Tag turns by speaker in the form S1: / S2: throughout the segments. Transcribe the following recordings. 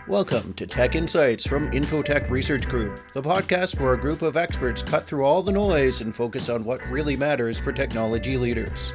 S1: Welcome to Tech Insights from Infotech Research Group, the podcast where a group of experts cut through all the noise and focus on what really matters for technology leaders.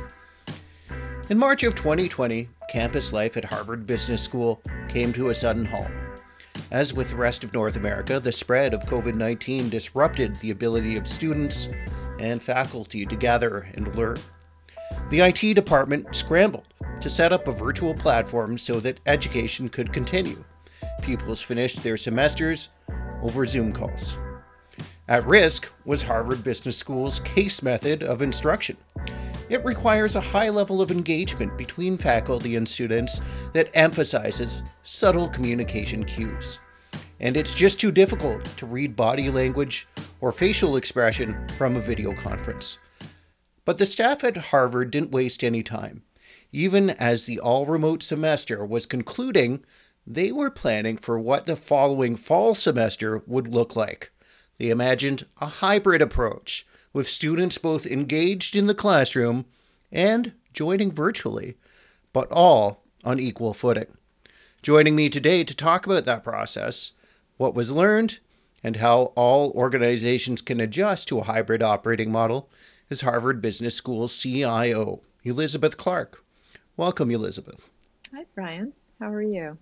S1: In March of 2020, campus life at Harvard Business School came to a sudden halt. As with the rest of North America, the spread of COVID-19 disrupted the ability of students and faculty to gather and learn. The IT department scrambled to set up a virtual platform so that education could continue. Pupils finished their semesters over Zoom calls. At risk was Harvard Business School's CASE method of instruction. It requires a high level of engagement between faculty and students that emphasizes subtle communication cues. And it's just too difficult to read body language or facial expression from a video conference. But the staff at Harvard didn't waste any time. Even as the all-remote semester was concluding, they were planning for what the following fall semester would look like. They imagined a hybrid approach, with students both engaged in the classroom and joining virtually, but all on equal footing. Joining me today to talk about that process, what was learned, and how all organizations can adjust to a hybrid operating model is Harvard Business School's CIO, Elizabeth Clark. Welcome, Elizabeth.
S2: Hi, Brian. How are you?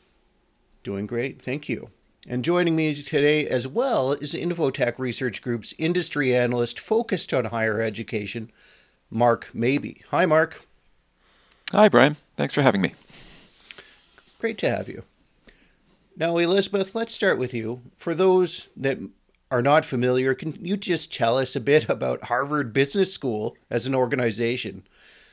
S1: Doing great, thank you. And joining me today as well is Infotech Research Group's industry analyst focused on higher education, Mark Mabey. Hi, Mark.
S3: Hi, Brian. Thanks for having me.
S1: Great to have you. Now, Elizabeth, let's start with you. For those that are not familiar, can you just tell us a bit about Harvard Business School as an organization?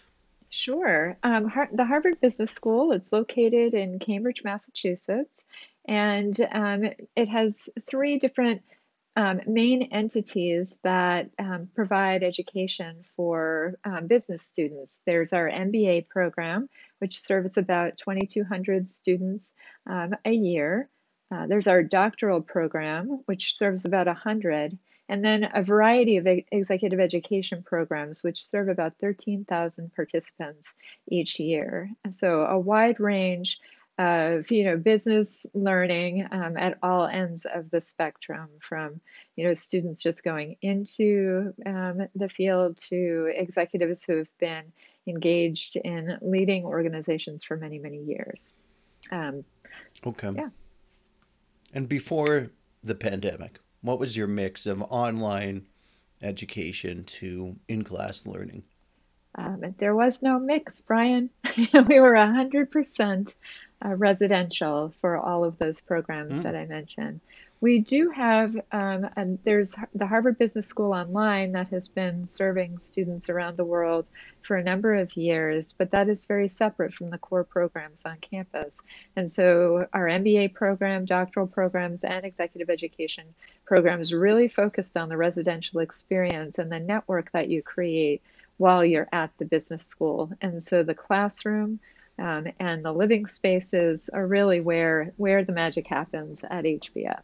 S2: Sure. The Harvard Business School, it's located in Cambridge, Massachusetts, and it has three different main entities that provide education for business students. There's our MBA program, which serves about 2,200 students a year. There's our doctoral program, which serves about 100, and then a variety of executive education programs, which serve about 13,000 participants each year. So a wide range of business learning at all ends of the spectrum, from students just going into the field to executives who have been engaged in leading organizations for many, many years.
S1: Okay.
S2: Yeah.
S1: And before the pandemic, what was your mix of online education to in-class learning?
S2: There was no mix, Brian. We were 100% residential for all of those programs that I mentioned. We do have, and there's the Harvard Business School Online that has been serving students around the world for a number of years, but that is very separate from the core programs on campus. And so our MBA program, doctoral programs, and executive education programs really focused on the residential experience and the network that you create while you're at the business school. And so the classroom and the living spaces are really where the magic happens at HBS.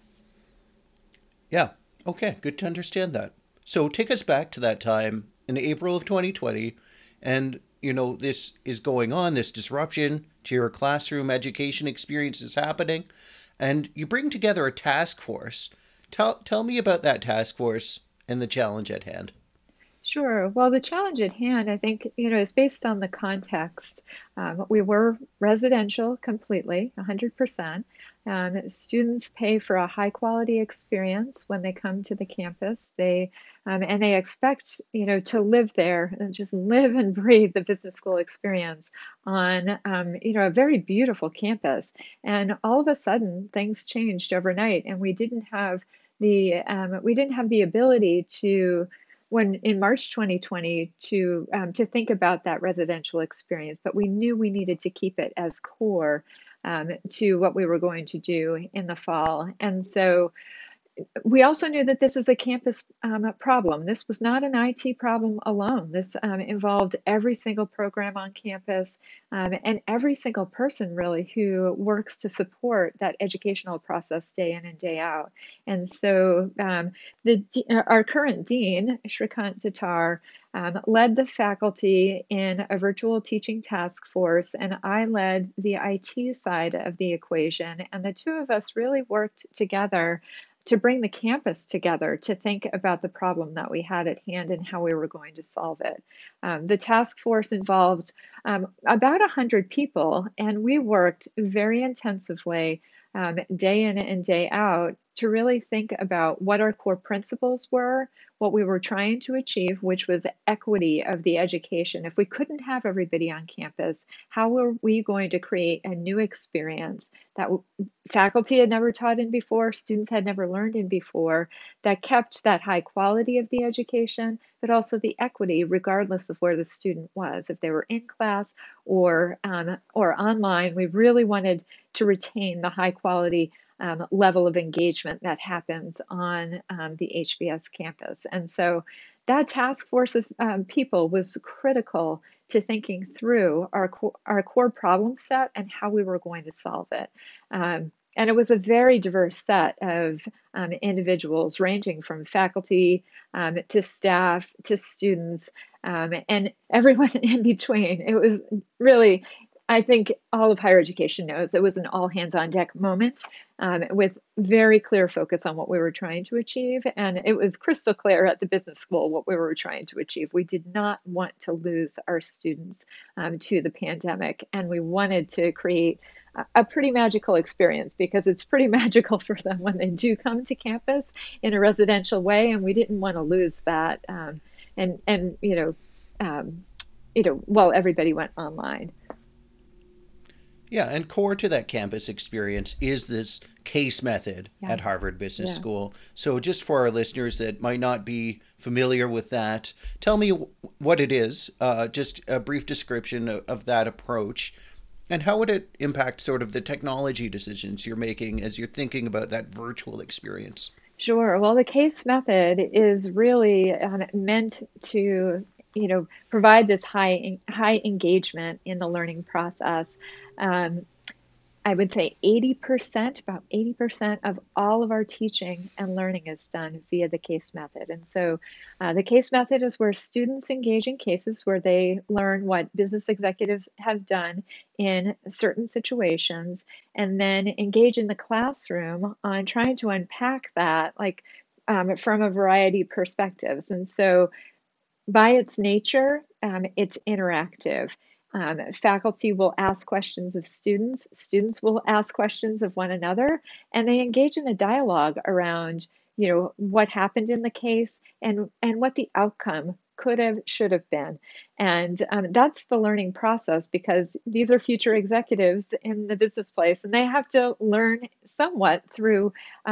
S1: Yeah. Okay. Good to understand that. So take us back to that time in April of 2020. And, this is going on, this disruption to your classroom education experience is happening. And you bring together a task force. Tell me about that task force and the challenge at hand.
S2: Sure. Well, the challenge at hand, I think, is based on the context. We were residential completely, 100%. Students pay for a high quality experience when they come to the campus. They expect, to live there and just live and breathe the business school experience on, a very beautiful campus. And all of a sudden, things changed overnight, and we didn't have the ability to, when in March 2020, to think about that residential experience, but we knew we needed to keep it as core to what we were going to do in the fall. And so we also knew that this is a campus problem. This was not an IT problem alone. This involved every single program on campus and every single person really who works to support that educational process day in and day out. And so our current dean, Shrikant Datar, led the faculty in a virtual teaching task force, and I led the IT side of the equation. And the two of us really worked together to bring the campus together to think about the problem that we had at hand and how we were going to solve it. The task force involved about 100 people, and we worked very intensively day in and day out to really think about what our core principles were, what we were trying to achieve, which was equity of the education. If we couldn't have everybody on campus, how were we going to create a new experience that faculty had never taught in before, students had never learned in before, that kept that high quality of the education, but also the equity, regardless of where the student was, if they were in class or online. We really wanted to retain the high quality level of engagement that happens on the HBS campus. And so that task force of people was critical to thinking through our core problem set and how we were going to solve it. And it was a very diverse set of individuals, ranging from faculty to staff to students and everyone in between. It was really, I think all of higher education knows, it was an all hands on deck moment with very clear focus on what we were trying to achieve. And it was crystal clear at the business school what we were trying to achieve. We did not want to lose our students to the pandemic. And we wanted to create a pretty magical experience, because it's pretty magical for them when they do come to campus in a residential way. And we didn't want to lose that. While everybody went online.
S1: Yeah, and core to that campus experience is this case method at Harvard Business School. So just for our listeners that might not be familiar with that, tell me what it is, just a brief description of that approach, and how would it impact sort of the technology decisions you're making as you're thinking about that virtual experience?
S2: Sure. Well, the case method is really meant to provide this high engagement in the learning process. I would say about 80% of all of our teaching and learning is done via the case method. And so the case method is where students engage in cases where they learn what business executives have done in certain situations, and then engage in the classroom on trying to unpack that from a variety of perspectives. And so by its nature, it's interactive. Faculty will ask questions of students, students will ask questions of one another, and they engage in a dialogue around, what happened in the case and what the outcome could have, should have been. And that's the learning process, because these are future executives in the business place, and they have to learn somewhat through,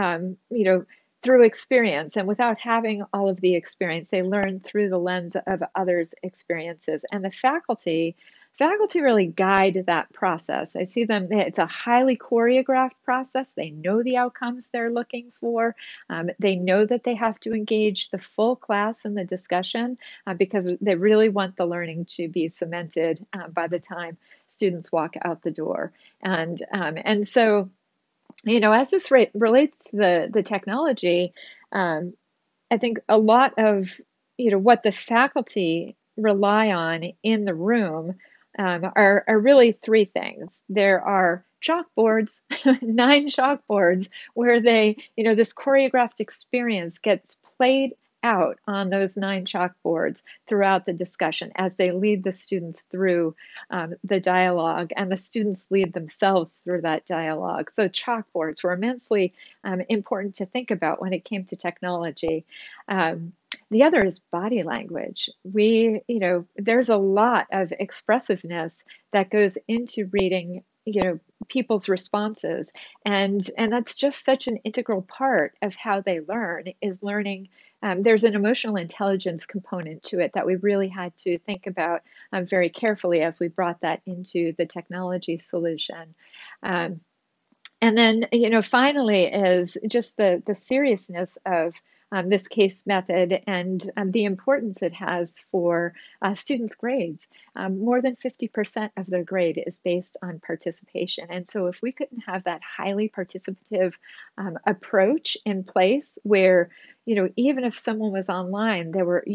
S2: through experience. And without having all of the experience, they learn through the lens of others' experiences. And the faculty really guide that process. I see them, it's a highly choreographed process. They know the outcomes they're looking for. They know that they have to engage the full class in the discussion because they really want the learning to be cemented by the time students walk out the door. And so, as this relates to the technology, I think a lot of, what the faculty rely on in the room are really three things. There are chalkboards, 9 chalkboards, where this choreographed experience gets played out on those 9 chalkboards throughout the discussion as they lead the students through the dialogue, and the students lead themselves through that dialogue. So chalkboards were immensely important to think about when it came to technology. The other is body language. There's a lot of expressiveness that goes into reading, people's responses. And that's just such an integral part of how they learn, is learning. There's an emotional intelligence component to it that we really had to think about very carefully as we brought that into the technology solution. And then, finally is just the seriousness of this case method and the importance it has for students' grades. More than 50% of their grade is based on participation. And so if we couldn't have that highly participative approach in place where, even if someone was online, there were,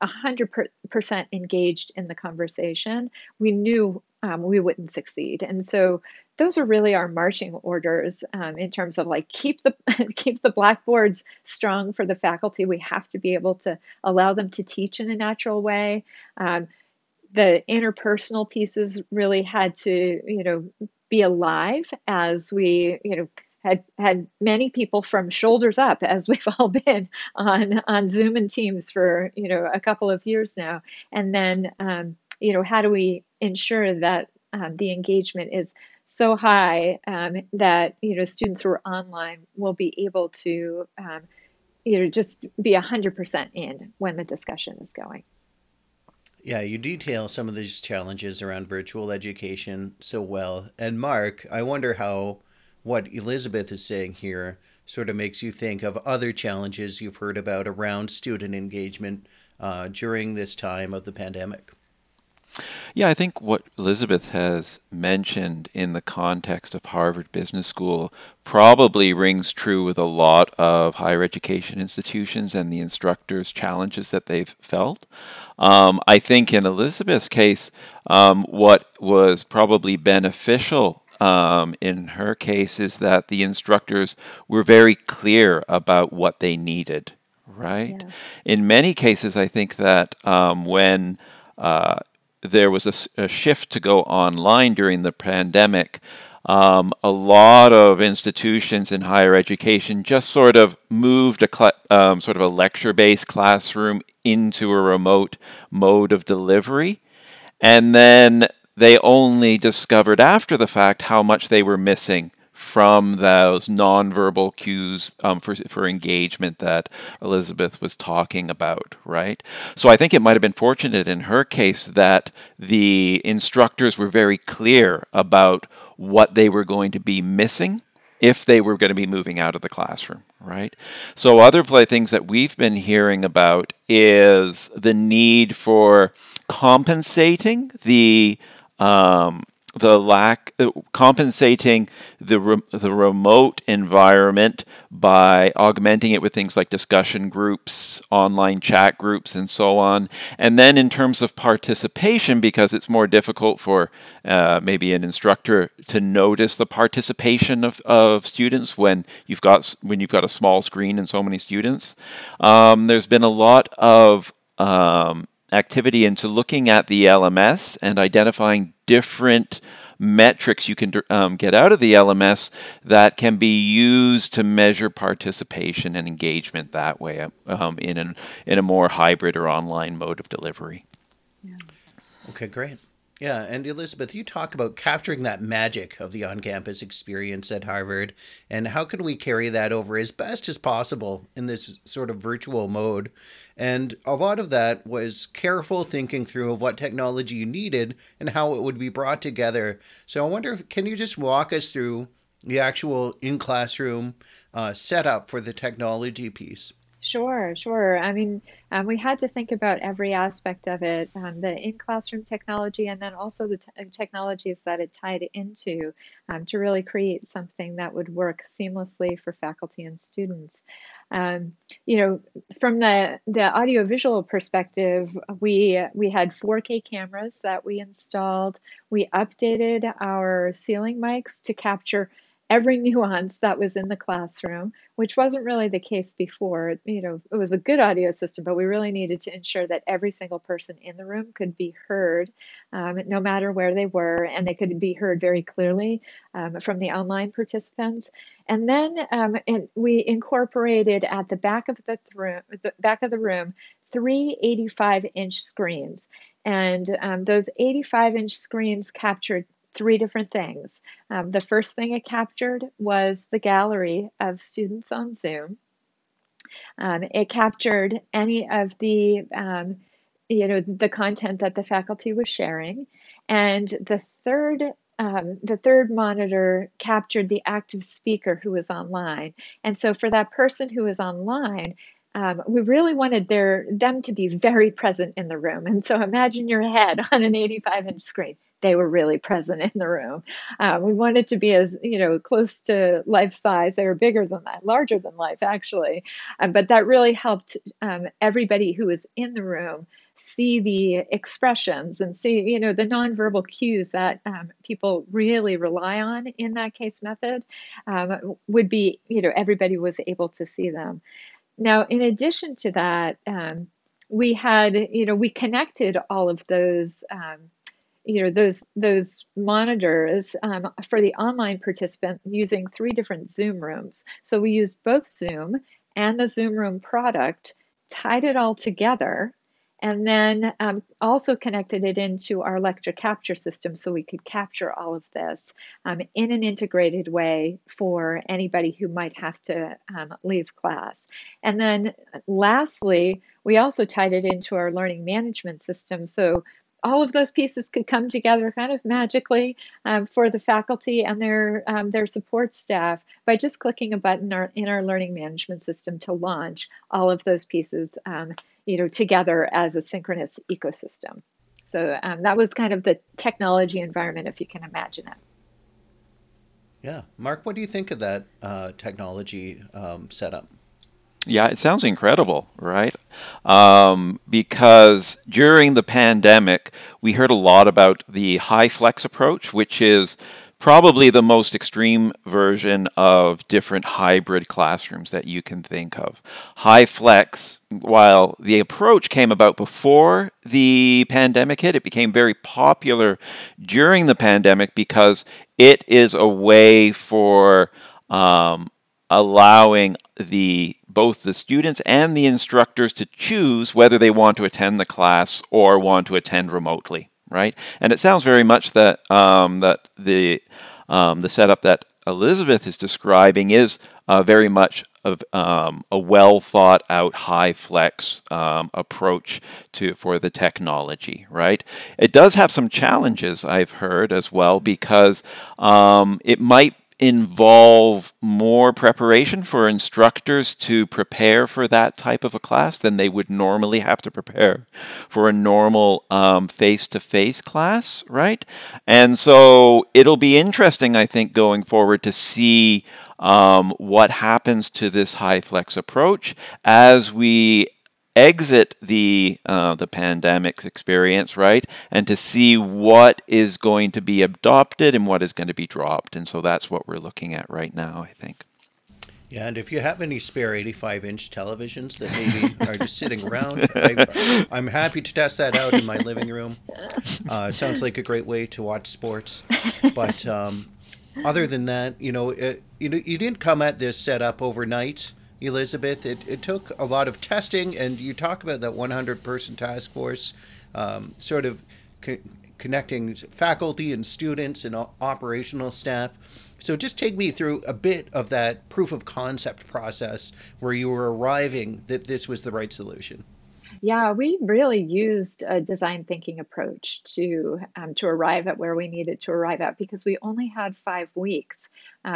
S2: 100% engaged in the conversation, we knew we wouldn't succeed. And so those are really our marching orders in terms of like keep the keep the blackboards strong for the faculty. We have to be able to allow them to teach in a natural way. The interpersonal pieces really had to, be alive as we, had many people from shoulders up, as we've all been on Zoom and Teams for, a couple of years now. And then, how do we ensure that the engagement is so high that, students who are online will be able to, just be 100% in when the discussion is going.
S1: Yeah, you detail some of these challenges around virtual education so well. And Mark, I wonder how what Elizabeth is saying here sort of makes you think of other challenges you've heard about around student engagement during this time of the pandemic.
S3: Yeah, I think what Elizabeth has mentioned in the context of Harvard Business School probably rings true with a lot of higher education institutions and the instructors' challenges that they've felt. I think in Elizabeth's case, what was probably beneficial in her case is that the instructors were very clear about what they needed, right?
S2: Yeah.
S3: In many cases, I think that when there was a shift to go online during the pandemic, a lot of institutions in higher education just sort of moved sort of a lecture-based classroom into a remote mode of delivery. And then they only discovered after the fact how much they were missing from those nonverbal cues for engagement that Elizabeth was talking about, right? So I think it might have been fortunate in her case that the instructors were very clear about what they were going to be missing if they were going to be moving out of the classroom, right? So other things that we've been hearing about is the need for compensating compensating the remote environment by augmenting it with things like discussion groups, online chat groups, and so on. And then in terms of participation, because it's more difficult for maybe an instructor to notice the participation of students when you've got a small screen and so many students, there's been a lot of activity into looking at the LMS and identifying different metrics you can get out of the LMS that can be used to measure participation and engagement that way in a more hybrid or online mode of delivery.
S2: Yeah.
S1: Okay, great. Yeah, and Elizabeth, you talk about capturing that magic of the on-campus experience at Harvard, and how can we carry that over as best as possible in this sort of virtual mode? And a lot of that was careful thinking through of what technology you needed and how it would be brought together. So I wonder, can you just walk us through the actual in-classroom setup for the technology piece?
S2: Sure. I mean, we had to think about every aspect of it, the in-classroom technology, and then also the technologies that it tied into to really create something that would work seamlessly for faculty and students. Um, from the audiovisual perspective, we had 4K cameras that we installed. We updated our ceiling mics to capture every nuance that was in the classroom, which wasn't really the case before. It was a good audio system, but we really needed to ensure that every single person in the room could be heard, no matter where they were, and they could be heard very clearly from the online participants. And then we incorporated at the back of the room, three 85-inch screens. And those 85-inch screens captured three different things. The first thing it captured was the gallery of students on Zoom. It captured any of the content that the faculty was sharing, and the third monitor captured the active speaker who was online. And so for that person who was online, we really wanted them to be very present in the room. And so imagine your head on an 85-inch screen. they were really present in the room. We wanted to be as, close to life size. They were bigger than that, larger than life, actually. But that really helped everybody who was in the room see the expressions and see, the nonverbal cues that people really rely on in that case method would be, everybody was able to see them. Now, in addition to that, we connected all of those, those monitors for the online participant using 3 different Zoom rooms. So we used both Zoom and the Zoom Room product, tied it all together, and then also connected it into our lecture capture system so we could capture all of this in an integrated way for anybody who might have to leave class. And then lastly, we also tied it into our learning management system. So all of those pieces could come together kind of magically for the faculty and their support staff by just clicking a button in our learning management system to launch all of those pieces together as a synchronous ecosystem. So that was kind of the technology environment, if you can imagine it.
S1: Yeah. Mark, what do you think of that technology setup?
S3: Yeah, it sounds incredible, right? Because during the pandemic, we heard a lot about the HyFlex approach, which is probably the most extreme version of different hybrid classrooms that you can think of. HyFlex, while the approach came about before the pandemic hit, it became very popular during the pandemic because it is a way for allowing both the students and the instructors to choose whether they want to attend the class or want to attend remotely, right? And it sounds very much that the setup that Elizabeth is describing is very much of a well thought out HyFlex approach for the technology, right? It does have some challenges, I've heard as well, because it might involve more preparation for instructors to prepare for that type of a class than they would normally have to prepare for a normal face-to-face class, right? And so it'll be interesting, I think, going forward to see what happens to this HyFlex approach as we exit the pandemic experience, right, and to see what is going to be adopted and what is going to be dropped. And so that's what we're looking at right now, I think.
S1: Yeah, and if you have any spare 85-inch televisions that maybe are just sitting around, I'm happy to test that out in my living room. Sounds like a great way to watch sports. But other than that, you didn't come at this setup overnight, Elizabeth. It took a lot of testing, and you talk about that 100-person task force, sort of connecting faculty and students and operational staff. So just take me through a bit of that proof of concept process where you were arriving that this was the right solution.
S2: Yeah, we really used a design thinking approach to arrive at where we needed to arrive at because we only had 5 weeks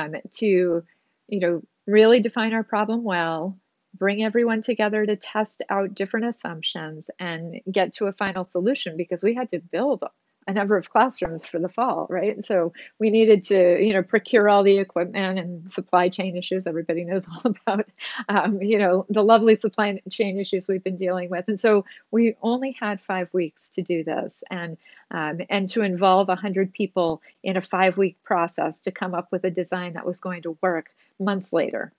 S2: to, really define our problem well, bring everyone together to test out different assumptions, and get to a final solution because we had to build a number of classrooms for the fall, right? So we needed to, procure all the equipment and supply chain issues. Everybody knows all about, the lovely supply chain issues we've been dealing with. And so we only had 5 weeks to do this, and to involve 100 people in a 5-week process to come up with a design that was going to work months later.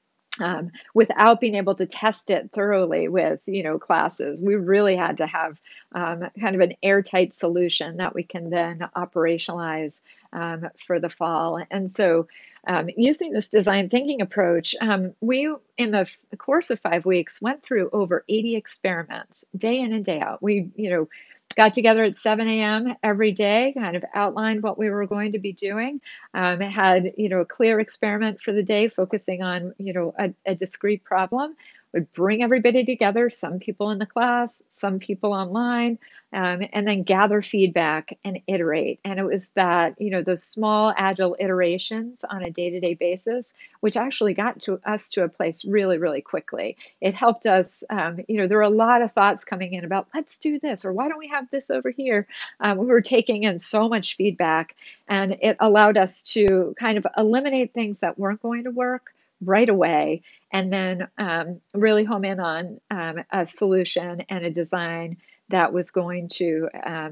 S2: Without being able to test it thoroughly with, classes. We really had to have kind of an airtight solution that we can then operationalize for the fall. And so using this design thinking approach, we, in the course of 5 weeks, went through over 80 experiments, day in and day out. We, got together at 7 a.m. every day, kind of outlined what we were going to be doing. It had, a clear experiment for the day, focusing on, a discrete problem. would bring everybody together, some people in the class, some people online, and then gather feedback and iterate. And it was that, those small agile iterations on a day-to-day basis, which actually got to us to a place really, really quickly. It helped us, there were a lot of thoughts coming in about, let's do this, or why don't we have this over here? We were taking in so much feedback, and it allowed us to kind of eliminate things that weren't going to work right away, and then really home in on a solution and a design that was going to,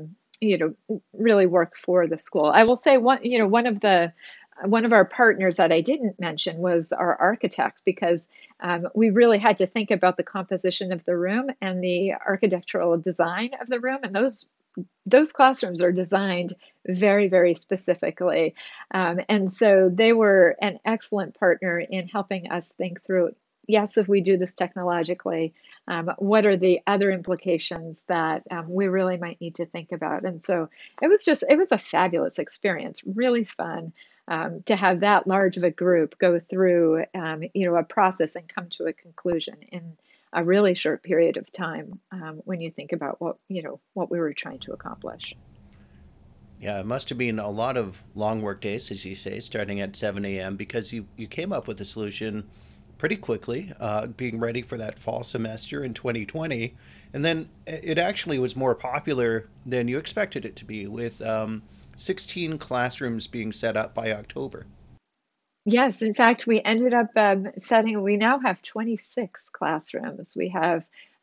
S2: really work for the school. I will say one of our partners that I didn't mention was our architect, because we really had to think about the composition of the room and the architectural design of the room, and those classrooms are designed very, very specifically. And so they were an excellent partner in helping us think through, yes, if we do this technologically, what are the other implications that we really might need to think about? And so it was a fabulous experience, really fun. To have that large of a group go through, a process and come to a conclusion in a really short period of time, when you think about what we were trying to accomplish.
S1: Yeah, it must have been a lot of long work days, as you say, starting at 7 a.m., because you came up with a solution pretty quickly, being ready for that fall semester in 2020. And then it actually was more popular than you expected it to be, with 16 classrooms being set up by October.
S2: Yes, in fact, we ended up we now have 26 classrooms. We have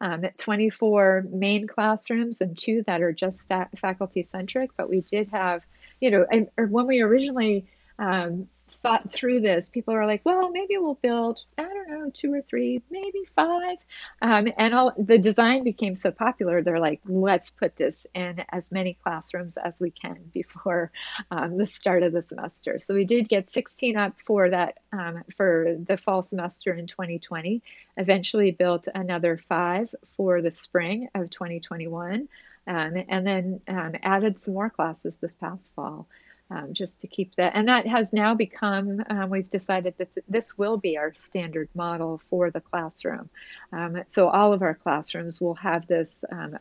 S2: 24 main classrooms and two that are just faculty centric, but we did have, or when we originally thought through this, people are like, well, maybe we'll build, I don't know, 2 or 3, maybe 5. And the design became so popular, they're like, let's put this in as many classrooms as we can before the start of the semester. So we did get 16 up for that, for the fall semester in 2020, eventually built another 5 for the spring of 2021, and then added some more classes this past fall. Just to keep that. And that has now become, we've decided that this will be our standard model for the classroom. So all of our classrooms will have this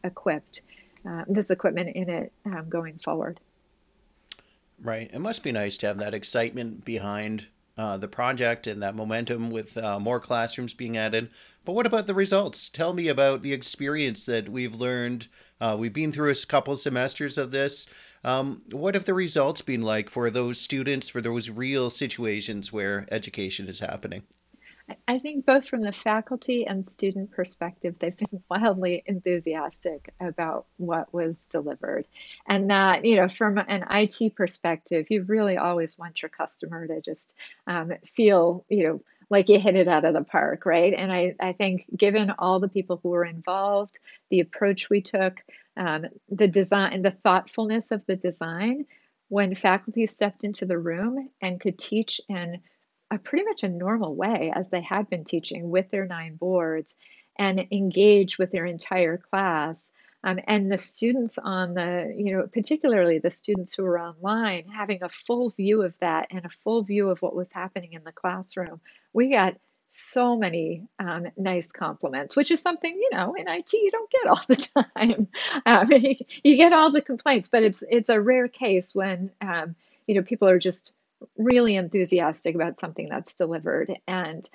S2: this equipment in it going forward.
S1: Right. It must be nice to have that excitement behind the project and that momentum with more classrooms being added. But what about the results? Tell me about the experience that we've learned. We've been through a couple of semesters of this. What have the results been like for those students, for those real situations where education is happening?
S2: I think both from the faculty and student perspective, they've been wildly enthusiastic about what was delivered. And that, from an IT perspective, you really always want your customer to just feel, like you hit it out of the park, right? And I think given all the people who were involved, the approach we took, the design, the thoughtfulness of the design, when faculty stepped into the room and could teach in pretty much a normal way as they had been teaching with their 9 boards and engage with their entire class. And the students particularly the students who were online, having a full view of that and a full view of what was happening in the classroom. We got so many nice compliments, which is something, in IT you don't get all the time. You get all the complaints, but it's a rare case when, people are just really enthusiastic about something that's delivered. And,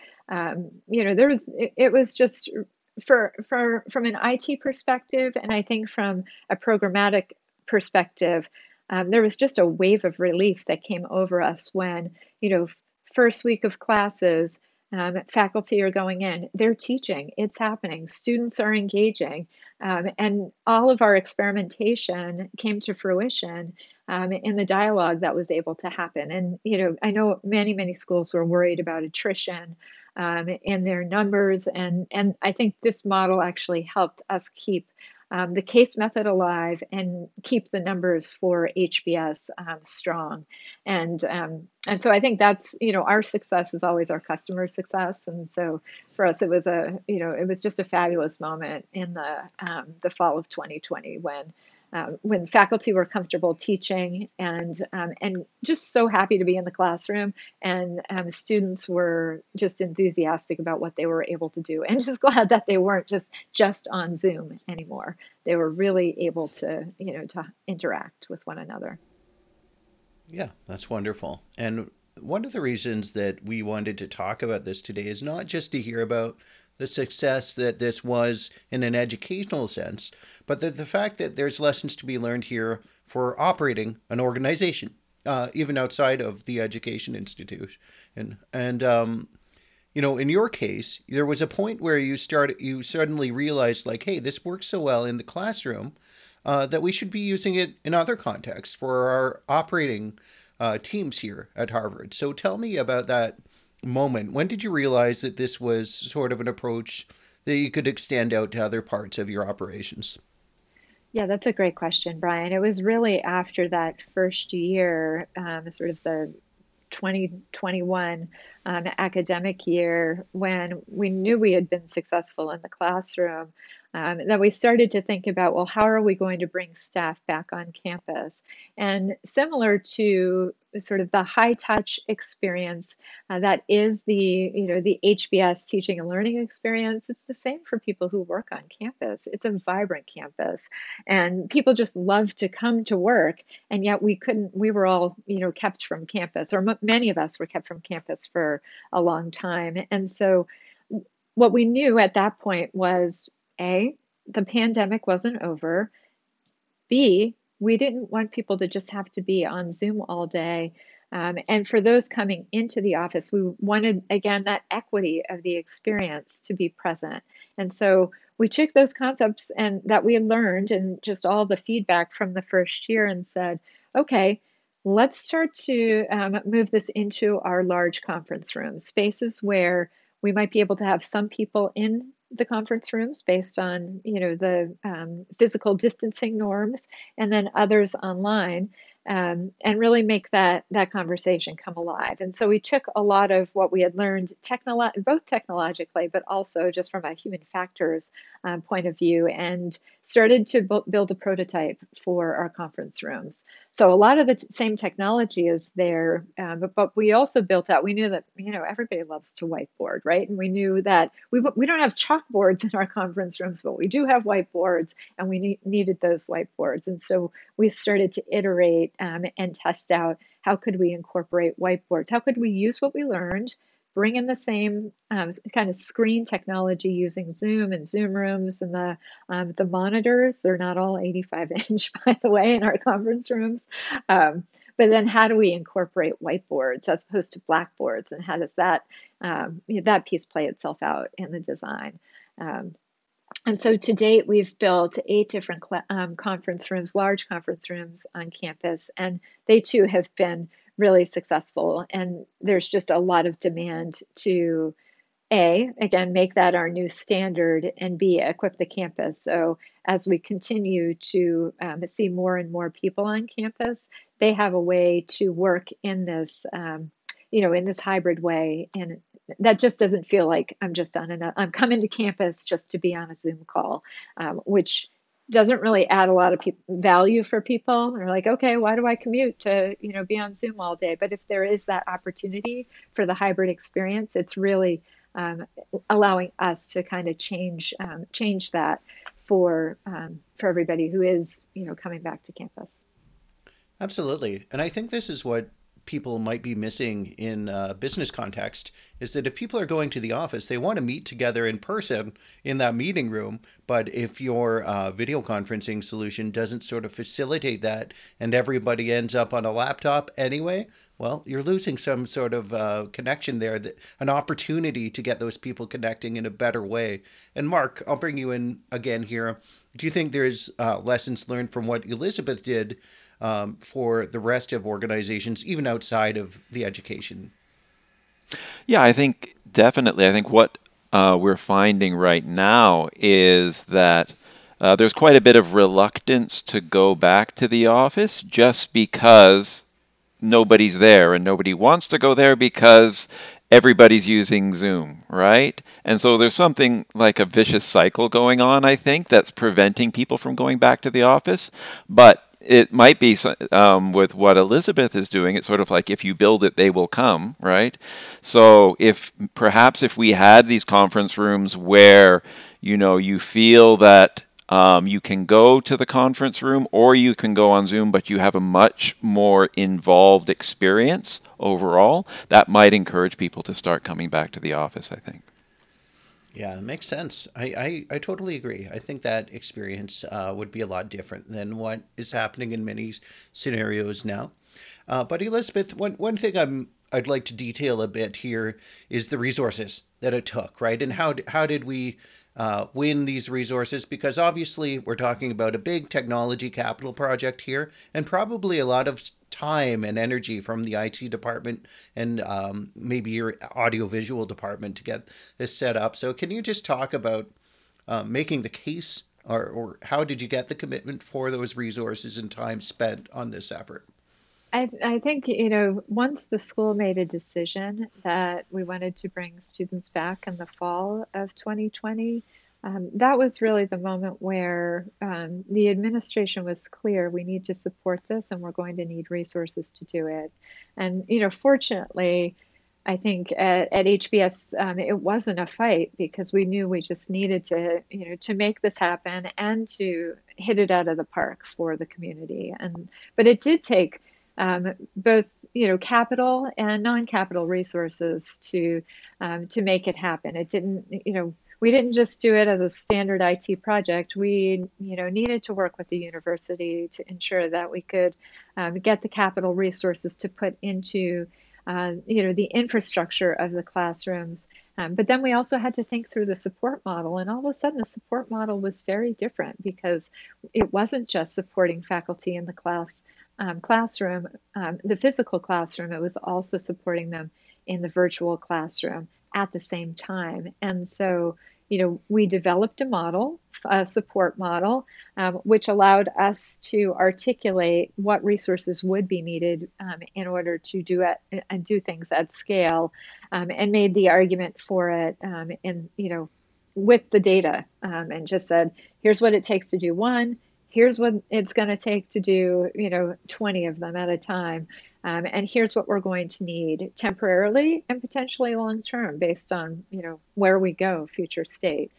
S2: it was just from an IT perspective, and I think from a programmatic perspective, there was just a wave of relief that came over us when, first week of classes, faculty are going in, they're teaching, it's happening, students are engaging, and all of our experimentation came to fruition in the dialogue that was able to happen. And, I know many, many schools were worried about attrition in their numbers, and I think this model actually helped us keep the case method alive and keep the numbers for HBS strong. And so I think that's, our success is always our customer success. And so for us, it was just a fabulous moment in the fall of 2020 when when faculty were comfortable teaching and just so happy to be in the classroom, and students were just enthusiastic about what they were able to do, and just glad that they weren't just on Zoom anymore. They were really able to to interact with one another.
S1: Yeah, that's wonderful. And one of the reasons that we wanted to talk about this today is not just to hear about the success that this was in an educational sense, but that the fact that there's lessons to be learned here for operating an organization, even outside of the education institution. And in your case, there was a point where you suddenly realized, like, hey, this works so well in the classroom that we should be using it in other contexts for our operating teams here at Harvard. So tell me about that moment. When did you realize that this was sort of an approach that you could extend out to other parts of your operations?
S2: Yeah, that's a great question, Brian. It was really after that first year, sort of the 2021 academic year, when we knew we had been successful in the classroom, that we started to think about, well, how are we going to bring staff back on campus? And similar to sort of the high touch experience that is the HBS teaching and learning experience, it's the same for people who work on campus. It's a vibrant campus, and people just love to come to work. And yet we were all kept from campus, or many of us were kept from campus for a long time. And so what we knew at that point was, A, the pandemic wasn't over. B, we didn't want people to just have to be on Zoom all day. And for those coming into the office, we wanted, again, that equity of the experience to be present. And so we took those concepts and that we had learned and just all the feedback from the first year and said, okay, let's start to move this into our large conference rooms, spaces where we might be able to have some people in the conference rooms based on the physical distancing norms, and then others online, and really make that conversation come alive. And so we took a lot of what we had learned both technologically, but also just from a human factors point of view, and started to build a prototype for our conference rooms. So a lot of the same technology is there, but we also built out. We knew that everybody loves to whiteboard, right? And we knew that we don't have chalkboards in our conference rooms, but we do have whiteboards, and we needed those whiteboards. And so we started to iterate and test out, how could we incorporate whiteboards? How could we use what we learned, bring in the same kind of screen technology using Zoom and Zoom rooms, and the monitors. They're not all 85-inch, by the way, in our conference rooms. But then how do we incorporate whiteboards as opposed to blackboards? And how does that piece play itself out in the design? And so to date, we've built 8 different conference rooms, large conference rooms on campus, and they too have been really successful. And there's just a lot of demand to, A, again, make that our new standard, and B, equip the campus. So as we continue to see more and more people on campus, they have a way to work in this, in this hybrid way. And that just doesn't feel like I'm coming to campus just to be on a Zoom call, which doesn't really add a lot of value for people. They're like, okay, why do I commute to be on Zoom all day? But if there is that opportunity for the hybrid experience, it's really allowing us to kind of change that for everybody who is coming back to campus.
S1: Absolutely. And I think this is what people might be missing in a business context, is that if people are going to the office, they want to meet together in person in that meeting room. But if your video conferencing solution doesn't sort of facilitate that, and everybody ends up on a laptop anyway, well, you're losing some sort of connection there, an opportunity to get those people connecting in a better way. And Mark, I'll bring you in again here. Do you think there's lessons learned from what Elizabeth did for the rest of organizations, even outside of the education?
S3: Yeah, I think definitely. I think what we're finding right now is that there's quite a bit of reluctance to go back to the office just because nobody's there, and nobody wants to go there because everybody's using Zoom, right? And so there's something like a vicious cycle going on, I think, that's preventing people from going back to the office. But it might be with what Elizabeth is doing. It's sort of like if you build it, they will come, right? So if perhaps if we had these conference rooms where you feel that you can go to the conference room or you can go on Zoom, but you have a much more involved experience overall, that might encourage people to start coming back to the office, I think.
S1: Yeah, it makes sense. I totally agree. I think that experience would be a lot different than what is happening in many scenarios now. But Elizabeth, one thing I'd like to detail a bit here is the resources that it took, right? And how did we win these resources? Because obviously we're talking about a big technology capital project here, and probably a lot of time and energy from the IT department and maybe your audiovisual department to get this set up. So can you just talk about making the case, or how did you get the commitment for those resources and time spent on this effort?
S2: I think, once the school made a decision that we wanted to bring students back in the fall of 2020, that was really the moment where the administration was clear we need to support this and we're going to need resources to do it. And, fortunately, I think at HBS, it wasn't a fight because we knew we just needed to make this happen and to hit it out of the park for the community. But it did take both capital and non-capital resources to make it happen. It didn't we didn't just do it as a standard IT project. We needed to work with the university to ensure that we could get the capital resources to put into the infrastructure of the classrooms. But then we also had to think through the support model, and all of a sudden the support model was very different because it wasn't just supporting faculty in the classroom, the physical classroom. It was also supporting them in the virtual classroom at the same time. And so, we developed a support model, which allowed us to articulate what resources would be needed in order to do it and do things at scale, and made the argument for it, with the data, and just said, here's what it takes to do one. Here's what it's going to take to do, 20 of them at a time. And here's what we're going to need temporarily and potentially long term based on, where we go, future state.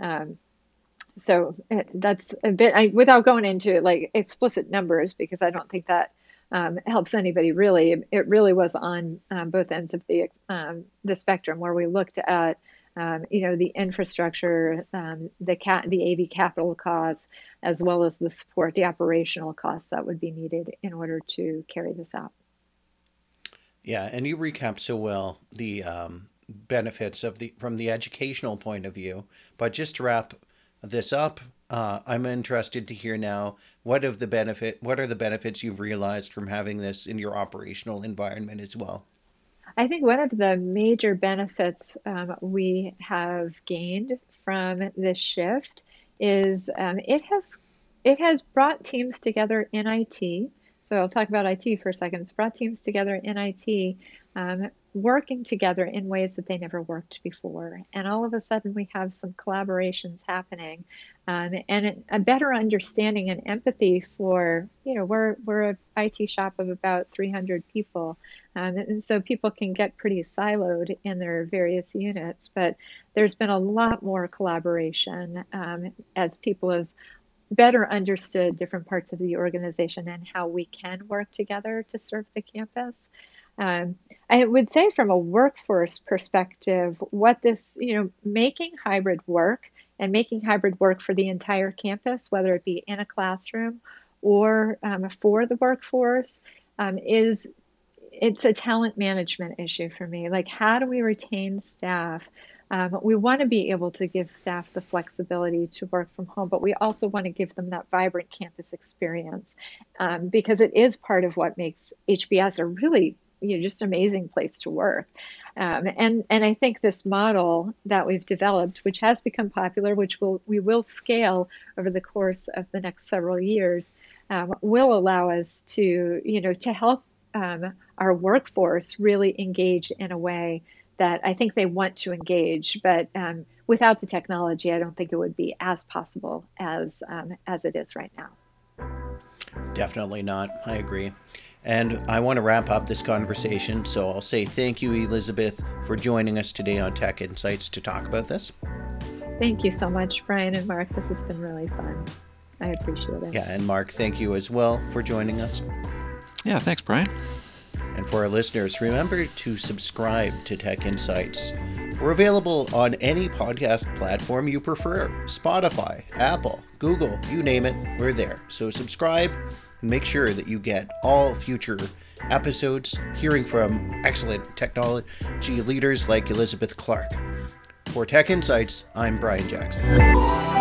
S2: So that's a bit, without going into like explicit numbers, because I don't think that helps anybody really. It really was on both ends of the spectrum where we looked at the infrastructure, the AV capital costs, as well as the support, the operational costs that would be needed in order to carry this out.
S1: Yeah, and you recapped so well the benefits from the educational point of view. But just to wrap this up, I'm interested to hear now what are the benefits you've realized from having this in your operational environment as well.
S2: I think one of the major benefits we have gained from this shift is it has brought teams together in IT. So I'll talk about IT for a second. It's brought teams together in IT, working together in ways that they never worked before. And all of a sudden we have some collaborations happening, and a better understanding and empathy for, we're an IT shop of about 300 people. And so people can get pretty siloed in their various units, but there's been a lot more collaboration as people have better understood different parts of the organization and how we can work together to serve the campus. I would say from a workforce perspective, what this, making hybrid work and making hybrid work for the entire campus, whether it be in a classroom or for the workforce, it's a talent management issue for me. Like, how do we retain staff? We want to be able to give staff the flexibility to work from home, but we also want to give them that vibrant campus experience, because it is part of what makes HBS a really, just amazing place to work. And I think this model that we've developed, which has become popular, which we will scale over the course of the next several years, will allow us to, to help our workforce really engage in a way that I think they want to engage, but without the technology, I don't think it would be as possible as it is right now.
S1: Definitely not. I agree. And I want to wrap up this conversation, so I'll say thank you, Elizabeth, for joining us today on Tech Insights to talk about this.
S2: Thank you so much, Brian and Mark. This has been really fun. I appreciate it.
S1: Yeah, and Mark, thank you as well for joining us.
S3: Yeah, thanks, Brian.
S1: And for our listeners, remember to subscribe to Tech Insights. We're available on any podcast platform you prefer. Spotify, Apple, Google, you name it, we're there. So subscribe and make sure that you get all future episodes hearing from excellent technology leaders like Elizabeth Clark. For Tech Insights, I'm Brian Jackson.